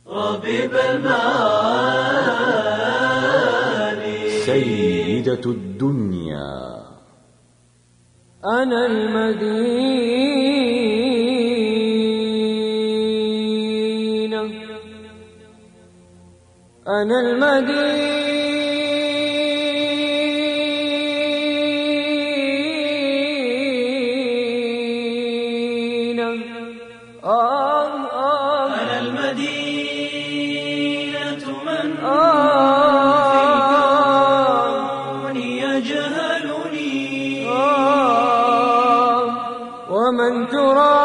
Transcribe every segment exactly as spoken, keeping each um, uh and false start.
ربيب المعاني سيدة الدنيا. أنا المدينة، أنا المدينة، آه آه أنا المدينة من آه في الكون يجهلني، آه ومن ترى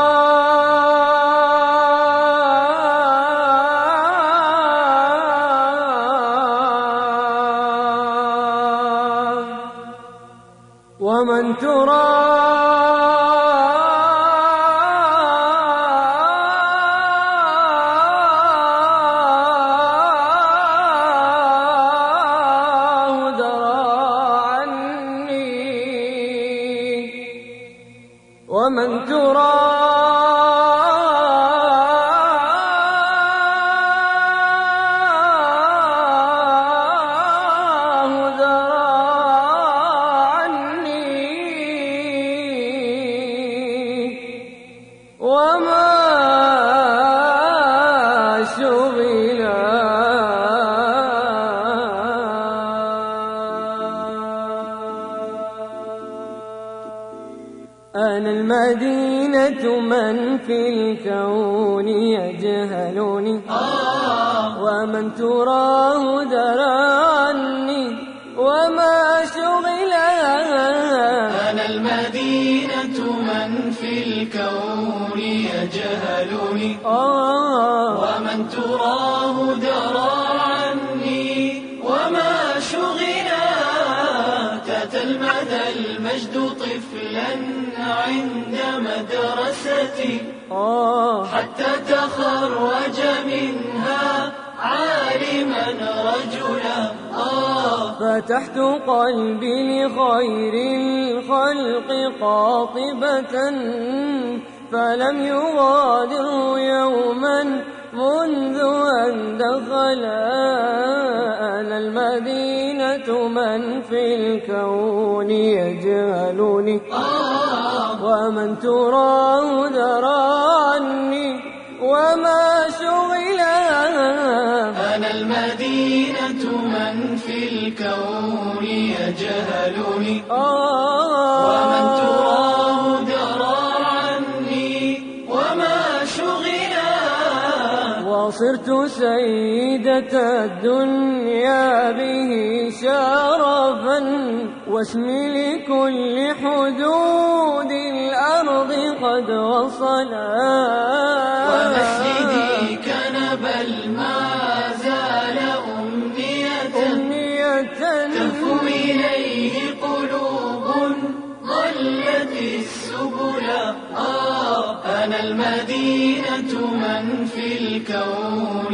ومن ترى ومن تراه درى عني، وما شغلا أنا المدينة من في الكون يجهلني، ومن تراه درى عني، وما شغلا أنا المدينة من في الكون يجهلني، ومن تراه درى عني، وما شغلا تتلمذ المجد طفلا عند مدرستي، حتى تخرج منها عالما رجلا. فتحت قلبي لخير الخلق قاطبة، فلم يغادر يوما منذ أن دخلا. أنا المدينة من في الكون يجهلني، ومن تراه درى عني، وما شغلا أنا المدينة من في الكون يجهلني، ومن تراه درى عني، وما شغلا وصرت سيدة الدنيا به شرفا، واسمي لكل حدود الأرض قد وصلا. ومسجدي كنبل ما زال أمنية, أمنية تهفو إليه قلوب ضلت السبلا. آه أنا المدينة من في الكون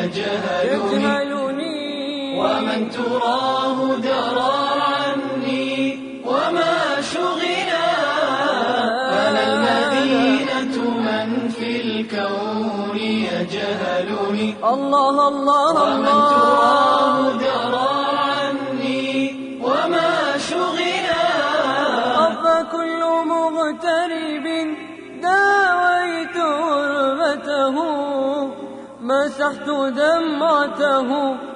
يجهلني، ومن تراه درى عني، وما شغلا. أنا المدينة من في الكون يجهلني، الله الله ومن تراه درى عني، وما شغلا. فكل مغترب داويت غربته، مسحت دمعته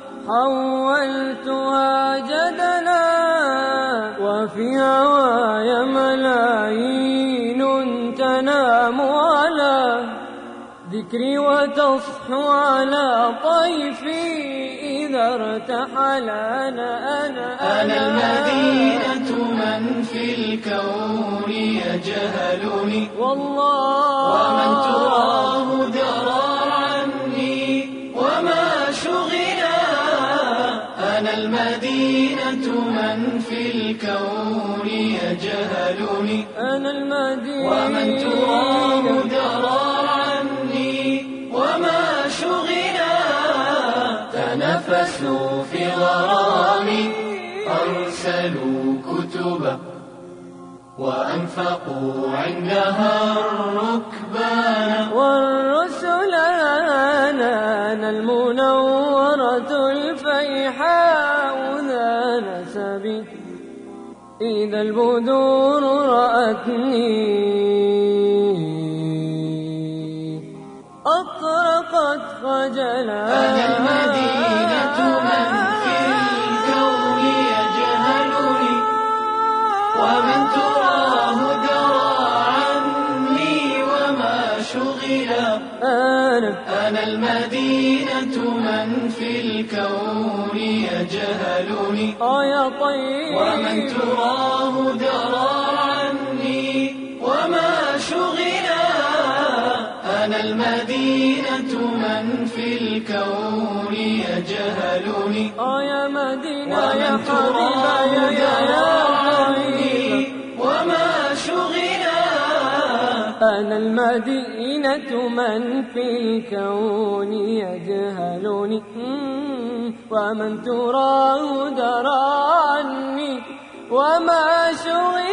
حولتها جدلا، وفي هواي ملايين تنام على ذكري وتصحو على طيفي إذا ارتحل. أنا أنا أنا المدينة من في الكون يجهلني، والله ومن تراه درى عني، وما شغلا. أنا المدينة من في الكون يجهلني، أنا المدينة، ومن تراه درى عني، وما شغلا. تنفسوا في غرامي، أرسلوا كتبا، وأنفقوا عندها الركبان. والرسل أنا أنا المنورة الفيحاء ذا نسبي إذا البدور رأتني أطرقت خجلا. أنا المدينة من في الكون يجهلني ومن تراه درى عني وما شغلا. أنا أنا المدينة من في الكون يجهلني آه يا طيب ومن تراه درى عني وما شغلا. أنا المدينة من في الكون يجهلني آه يا مدينة يا ومن تراه حبيبة يا درى عني طيب. وما شغلا. أنا المدينة من في الكون يجهلني ومن تراه درى عني وما شغل.